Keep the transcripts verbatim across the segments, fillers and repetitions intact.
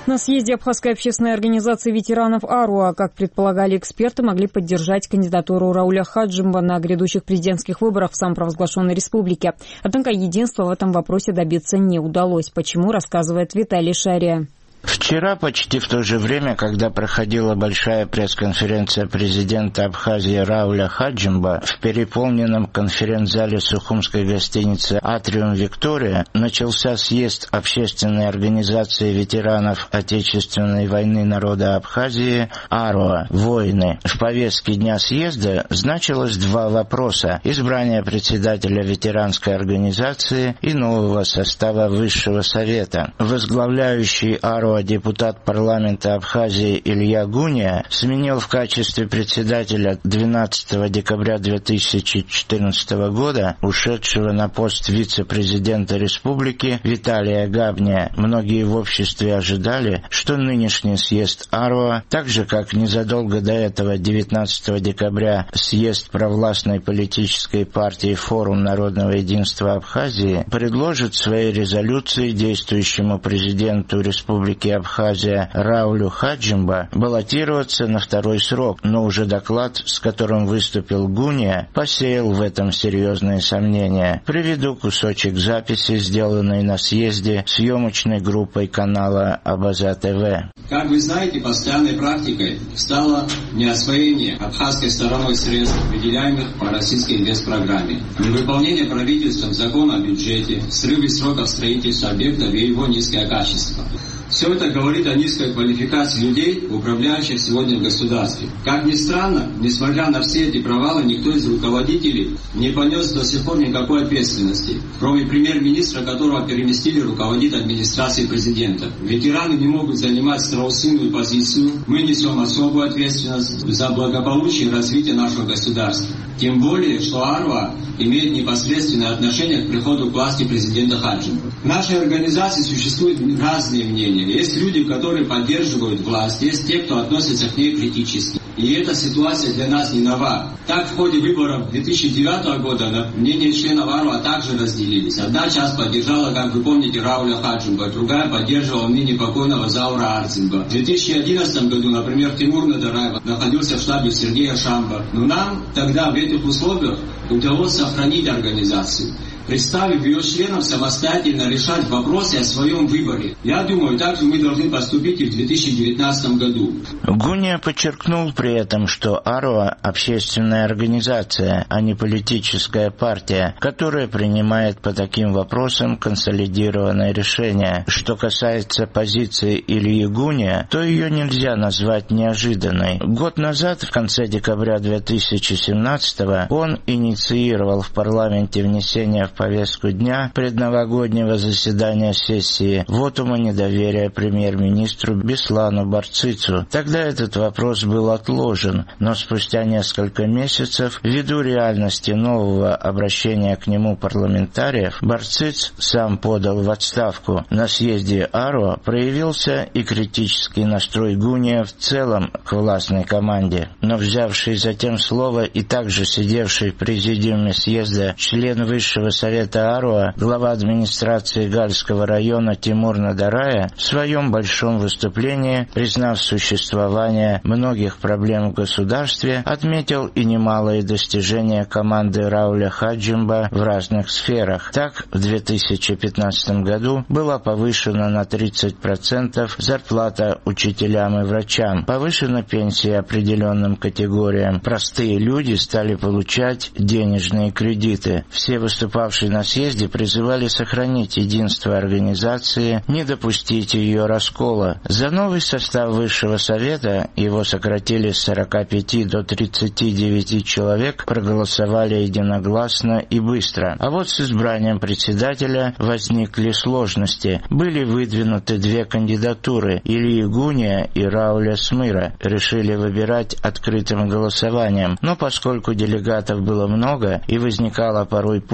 На съезде Абхазской общественной организации ветеранов АРОА, как предполагали эксперты, могли поддержать кандидатуру Рауля Хаджимба на грядущих президентских выборах в самопровозглашенной республике. Однако единства в этом вопросе добиться не удалось. Почему, рассказывает Виталий Шария. Вчера, почти в то же время, когда проходила большая пресс-конференция президента Абхазии Рауля Хаджимба в переполненном конференц-зале Сухумской гостиницы «Атриум Виктория», начался съезд Общественной организации ветеранов Отечественной войны народа Абхазии АРОА «Войны». В повестке дня съезда значилось два вопроса: избрание председателя ветеранской организации и нового состава Высшего совета. Возглавляющий АРОА депутат парламента Абхазии Илья Гуния сменил в качестве председателя двенадцатого декабря две тысячи четырнадцатого года ушедшего на пост вице-президента республики Виталия Габния. Многие в обществе ожидали, что нынешний съезд АРОА, так же как незадолго до этого девятнадцатого декабря съезд провластной политической партии «Форум народного единства Абхазии», предложит свои резолюции действующему президенту республики Абхазия Раулю Хаджимба баллотироваться на второй срок, но уже доклад, с которым выступил Гуния, посеял в этом серьезные сомнения. Приведу кусочек записи, сделанной на съезде съемочной группой канала Абаза ТВ. Как вы знаете, постоянной практикой стало неосвоение абхазской стороной средств, выделяемых по российской инвестпрограмме, невыполнение правительством закона о бюджете, срывы сроков строительства объектов и его низкое качество. Все это говорит о низкой квалификации людей, управляющих сегодня в государстве. Как ни странно, несмотря на все эти провалы, никто из руководителей не понес до сих пор никакой ответственности, кроме премьер-министра, которого переместили руководить администрацией президента. Ветераны не могут занимать страусиную позицию. Мы несем особую ответственность за благополучие и развитие нашего государства. Тем более, что АРОА имеет непосредственное отношение к приходу к власти президента Хаджимба. В нашей организации существуют разные мнения. Есть люди, которые поддерживают власть, есть те, кто относится к ней критически. И эта ситуация для нас не нова. Так, в ходе выборов две тысячи девятого года мнения членов АРОА также разделились. Одна часть поддержала, как вы помните, Рауля Хаджимба, другая поддерживала ныне покойного Заура Арцинба. В две тысячи одиннадцатом году, например, Тимур Надараев находился в штабе Сергея Шамба. Но нам тогда в этих условиях удалось сохранить организацию, представив ее членам самостоятельно решать вопросы о своем выборе. Я думаю, так же мы должны поступить и в две тысячи девятнадцатом году. Гуния подчеркнул при этом, что АРОА – общественная организация, а не политическая партия, которая принимает по таким вопросам консолидированное решение. Что касается позиции Ильи Гуния, то ее нельзя назвать неожиданной. Год назад, в конце декабря две тысячи семнадцатого, он инициировал в парламенте внесение в повестку дня предновогоднего заседания сессии вотума недоверия премьер-министру Беслану Барцицу. Тогда этот вопрос был отложен, но спустя несколько месяцев, ввиду реальности нового обращения к нему парламентариев, Барциц сам подал в отставку. На съезде АРОА проявился и критический настрой Гуния в целом к властной команде. Но взявший затем слово и также сидевший в президиуме съезда член Высшего совета АРОА, глава администрации Гальского района Тимур Надарая, в своем большом выступлении, признав существование многих проблем в государстве, отметил и немалые достижения команды Рауля Хаджимба в разных сферах. Так, в две тысячи пятнадцатом году была повышена на тридцать процентов зарплата учителям и врачам, повышена пенсия определенным категориям, простые люди стали получать денежные кредиты. Все выступавшие на съезде призывали сохранить единство организации, не допустить ее раскола. За новый состав Высшего совета, его сократили с сорока пяти до тридцати девяти человек, проголосовали единогласно и быстро. А вот с избранием председателя возникли сложности. Были выдвинуты две кандидатуры – Ильи Гуния и Рауля Смыра. Решили выбирать открытым голосованием, но поскольку делегатов было много и возникала порой путаница,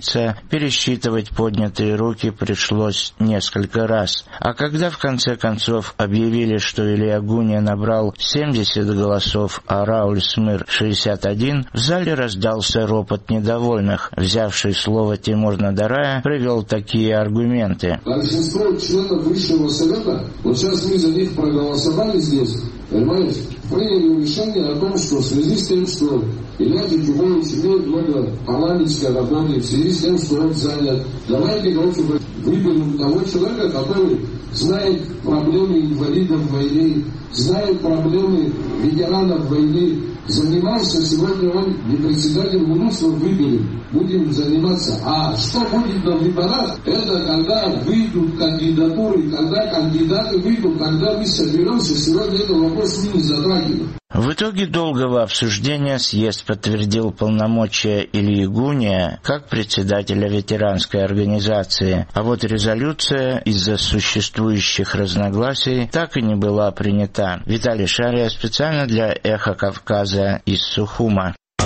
собраться, пересчитывать поднятые руки пришлось несколько раз. А когда в конце концов объявили, что Илья Гуния набрал семьдесят голосов, а Рауль Смыр шестьдесят один, в зале раздался ропот недовольных. Взявший слово Тимур Надарая привел такие аргументы. Большинство членов Высшего Совета, вот сейчас мы за них проголосовали здесь, понимаешь, приняли решение о том, что в связи с тем, что Илья Джигулевич имеет много парламентской работы, в связи с тем, что он занят, давайте, короче, выберем того человека, который знает проблемы инвалидов войны, знает проблемы ветеранов войны, занимался, сегодня он не председатель МИНУСа, выберем, будем заниматься. А что будет на выборах, это когда выйдут кандидатуры, когда кандидаты выйдут, когда мы соберемся, сегодня этот вопрос мы не затрагиваем. В итоге долгого обсуждения съезд подтвердил полномочия Ильи Гуния как председателя ветеранской организации, а вот резолюция из-за существующих разногласий так и не была принята. Виталий Шария специально для «Эхо Кавказа» из Сухума.